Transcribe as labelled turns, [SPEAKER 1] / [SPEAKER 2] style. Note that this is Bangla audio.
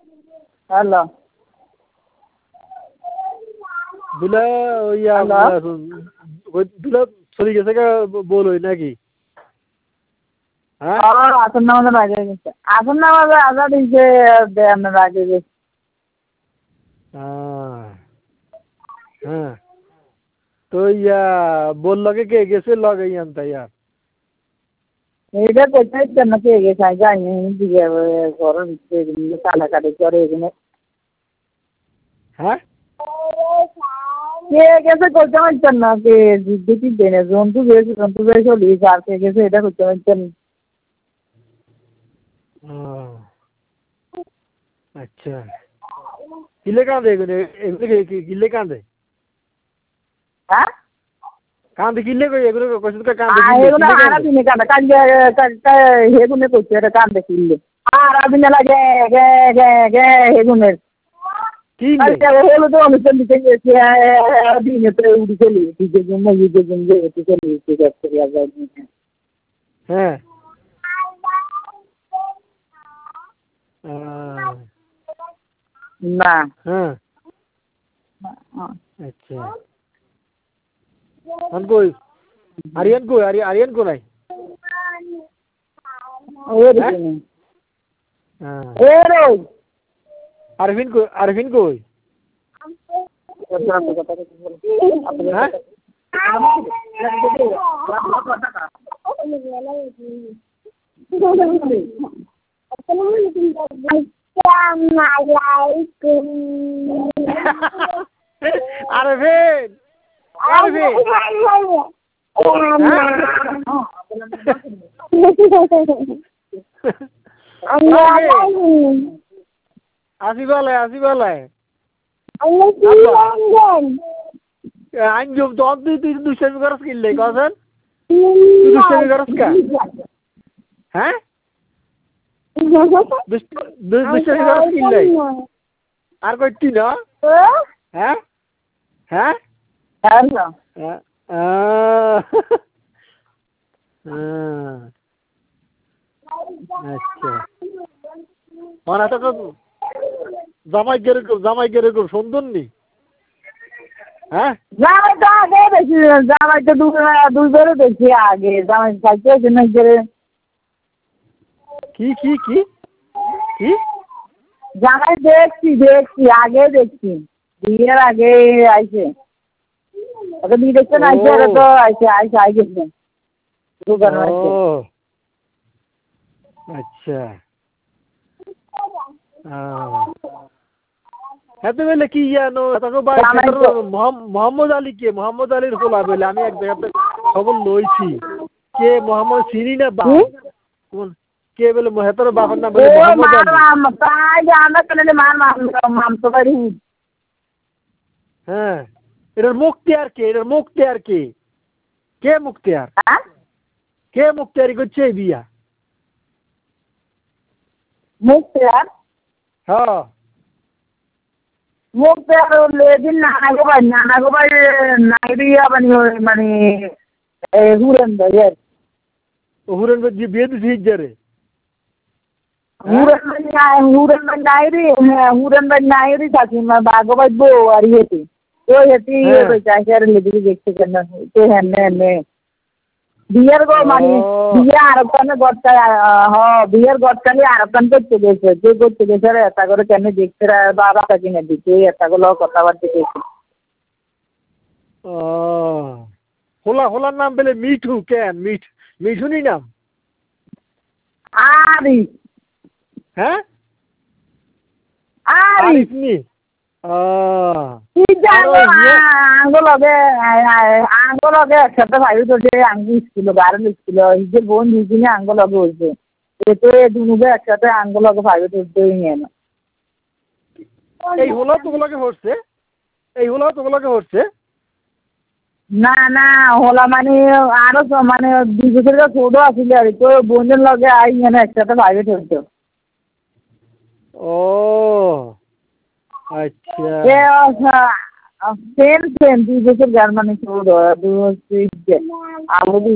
[SPEAKER 1] হ্যালো
[SPEAKER 2] দুলা দুলা চলে গেছে বলোই নাকি? হ্যাঁ
[SPEAKER 1] আসন নামাজের আগে গেছে, আসন নামাজের আজাদ দিয়েছে দেয়ানোর আগে গেছে।
[SPEAKER 2] হ্যাঁ তো বললো কে গেছে লগে আনতা ইয়ার?
[SPEAKER 1] এইটা কোথায় কেন কে গেছে যাইনি দিকে ঘরের ভিতরে কাটাকাটি করে এখানে
[SPEAKER 2] হ্যাঁ
[SPEAKER 1] কে গেছে করতে পারছেন না, কে দেখি দেনে জন্তু বেশ চলি আর কে গেছে এটা করতে পারছেন।
[SPEAKER 2] আচ্ছা কিলে কাঁদে এগুলো কিলে কাঁদে?
[SPEAKER 1] হ্যাঁ
[SPEAKER 2] কাঁদে কিলে কই এগুলো কাঁদে
[SPEAKER 1] এগুলো আরা দিনে কাঁদে কাঁদে হেগুনে করছে এটা কান্দে কিনলে আরা দিনে লাগে গে গে গে হেগুনের
[SPEAKER 2] কি
[SPEAKER 1] হলো তো অনুষ্ঠান দিতে গেছে দিনে তো উঠে চলে গেছে জন্য ঈদের জন্য চলে গেছে।
[SPEAKER 2] হ্যাঁ
[SPEAKER 1] না
[SPEAKER 2] হ্যাঁ আচ্ছা কই আরিয়ান কই নাই? আরফিন কই? হ্যাঁ আরফিন আসিবালাই আঞ্জুম তো তুই দুষ্টামি করস কিনলে কখন তুই দুষ্টামি করস কা? হ্যাঁ দুষ্টামি করস কিনলে আর কইতি না? হ্যাঁ হ্যাঁ আচ্ছা মানে তো জামাই কেরকম সুন্দর নি? হ্যাঁ
[SPEAKER 1] জামাই তো আগে দেখি, জামাই তো দুবারে দেখি আগে জামাই খাইতে না
[SPEAKER 2] কি কি কি কি
[SPEAKER 1] জামাই দেখছি আগে দেখছি বিয়ের আগে আইছে ওকে বিয়ে দেখতে না আইছে ওরা তো আই গেছে দুবার আইছে।
[SPEAKER 2] আচ্ছা হাতে বেলে কি জানো মোহাম্মদ আলী কে? মোহাম্মদ আলীর হোলা বেলে আমি এক জায়গাতে খবর লইছি কে মোহাম্মদ চিনি না বা কে বলে হেতর বাবার নাম বলে মোহাম্মদ আলী। হ্যাঁ এটার মুক্তিয়ার কে? কে মুক্তিয়ারি করছে এই বিয়া?
[SPEAKER 1] মুক্তিয়ার
[SPEAKER 2] হ্যাঁ
[SPEAKER 1] এদিন নানা গো ভাই নাইরিয়া মানে হুরেন ভাই
[SPEAKER 2] বিয়ে দিছি হিজারে
[SPEAKER 1] হুরেন ভাই নাইরি থাকি বাগো ভাই বউ আর ইয়েতে তো হেতি লেগে দেখতে কেন তো হেনে বিয়ের গো মানে বিয়ে আরবখানে গটকায় বিয়ের গটকালি আরবখান করতে গেছে যে করতে গেছে এটা করে কেন দেখতে বাবা কাছে না দিতে এটা গুলো কথাবার্তা গেছে।
[SPEAKER 2] হোলার নাম পেলে মিঠু কেন? মিঠুনি নাম?
[SPEAKER 1] আরিফ
[SPEAKER 2] হ্যাঁ
[SPEAKER 1] আরিফ
[SPEAKER 2] নি
[SPEAKER 1] আঙ্গলগে একসাথে ভাই তো যে আঙ্গি স্কুল গার্ল স্কুল যে বোন দুদিনে আঙ্গলগে হয়েছে এতে দুনুকে একসাথে আঙ্গলগে ভাই তুলতে নিয়ে না
[SPEAKER 2] এই হলো তোগুলোকে হচ্ছে
[SPEAKER 1] না হলা মানে আরো মানে 2 বছরের ছোট আছিল আর তো বোনের লগে আই মানে একসাথে ভাই তুলতো।
[SPEAKER 2] ও আচ্ছা
[SPEAKER 1] সেম 2 বছর জার্মানি ছোট 2 বছর